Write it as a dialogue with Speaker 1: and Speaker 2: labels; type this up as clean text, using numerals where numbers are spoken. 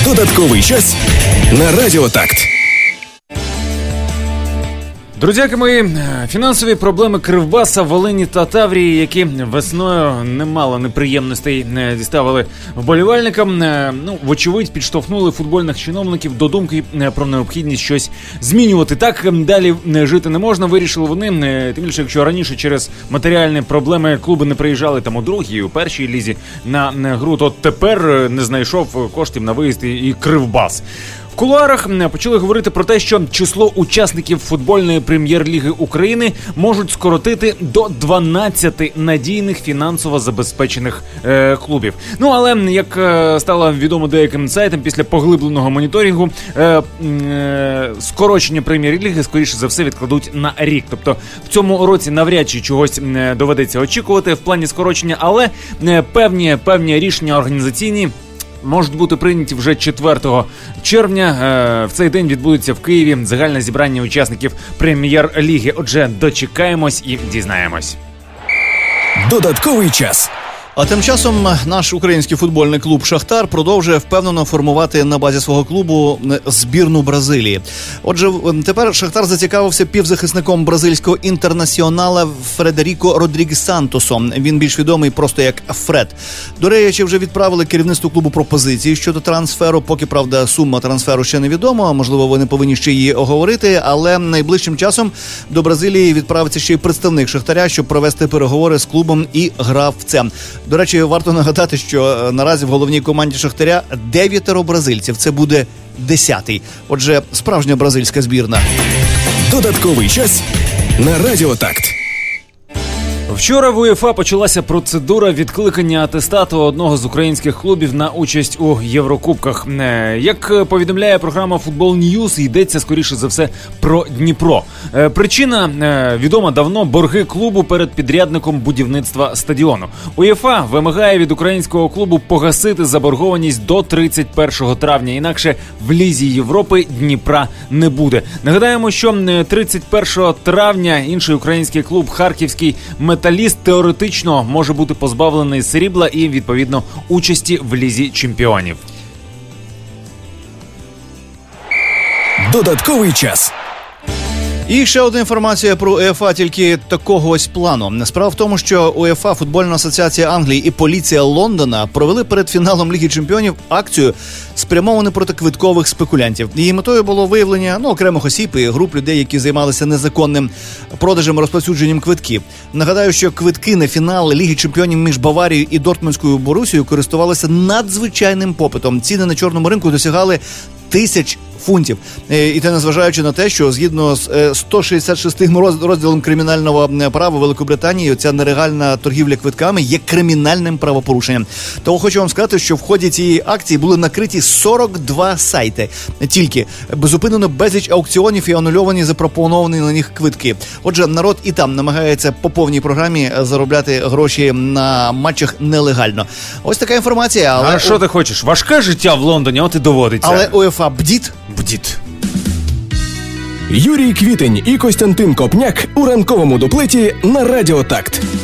Speaker 1: Додатковий час на Радіо Такт.
Speaker 2: Друзяки мої, фінансові проблеми Кривбаса, Волині та Таврії, які весною немало неприємностей діставили вболівальникам, вочевидь підштовхнули футбольних чиновників до думки про необхідність щось змінювати. Так далі жити не можна, вирішили вони, тим більше, якщо раніше через матеріальні проблеми клуби не приїжджали там у другій, у першій лізі на гру, то тепер не знайшов коштів на виїзд і Кривбас. В кулуарах почали говорити про те, що число учасників футбольної прем'єр-ліги України можуть скоротити до 12 надійних фінансово забезпечених клубів. Але, як стало відомо деяким сайтам, після поглибленого моніторингу, скорочення прем'єр-ліги, скоріше за все, відкладуть на рік. Тобто в цьому році навряд чи чогось доведеться очікувати в плані скорочення, але певні рішення організаційні можуть бути прийняті вже 4 червня. В цей день відбудеться в Києві загальне зібрання учасників прем'єр-ліги. Отже, дочекаємось і дізнаємось.
Speaker 1: Додатковий час.
Speaker 3: А тим часом наш український футбольний клуб «Шахтар» продовжує впевнено формувати на базі свого клубу збірну Бразилії. Отже, тепер «Шахтар» зацікавився півзахисником бразильського інтернаціонала Фредеріко Родрігес Сантосом. Він більш відомий просто як Фред. До речі, вже відправили керівництву клубу пропозиції щодо трансферу. Поки, правда, сума трансферу ще не відома. Можливо, вони повинні ще її оговорити. Але найближчим часом до Бразилії відправиться ще й представник «Шахтаря», щоб провести переговори з клубом і гравцем. До речі, варто нагадати, що наразі в головній команді «Шахтаря» 9 бразильців. Це буде 10-й. Отже, справжня бразильська збірна.
Speaker 1: Додатковий час на Радіо Такт.
Speaker 2: Вчора в УЄФА почалася процедура відкликання атестату одного з українських клубів на участь у Єврокубках. Як повідомляє програма Football News, йдеться, скоріше за все, про Дніпро. Причина відома давно – борги клубу перед підрядником будівництва стадіону. УЄФА вимагає від українського клубу погасити заборгованість до 31 травня, інакше в Лізі Європи Дніпра не буде. Нагадаємо, що 31 травня інший український клуб «Харківський Металіст» теоретично може бути позбавлений срібла і, відповідно, участі в Лізі чемпіонів.
Speaker 1: Додатковий час.
Speaker 3: І ще одна інформація про УЄФА, тільки такого ось плану. Справа в тому, що УЄФА, Футбольна асоціація Англії і поліція Лондона провели перед фіналом Ліги чемпіонів акцію, спрямовану проти квиткових спекулянтів. Її метою було виявлення окремих осіб і груп людей, які займалися незаконним продажем, розповсюдженням квитків. Нагадаю, що квитки на фінал Ліги чемпіонів між Баварією і Дортмундською Борусією користувалися надзвичайним попитом. Ціни на чорному ринку досягали 1000 фунтів. І це незважаючи на те, що згідно з 166 розділом кримінального права Великобританії ця нелегальна торгівля квитками є кримінальним правопорушенням. Тому хочу вам сказати, що в ході цієї акції були накриті 42 сайти. Тільки безупинено безліч аукціонів і анульовані запропоновані на них квитки. Отже, народ і там намагається по повній програмі заробляти гроші на матчах нелегально. Ось така інформація. Але...
Speaker 2: А що ти хочеш? Важке життя в Лондоні, от і доводиться.
Speaker 3: Але УЄФА бдіть.
Speaker 1: Юрій Квітень і Костянтин Копняк у ранковому дуплеті на Радіо Такт.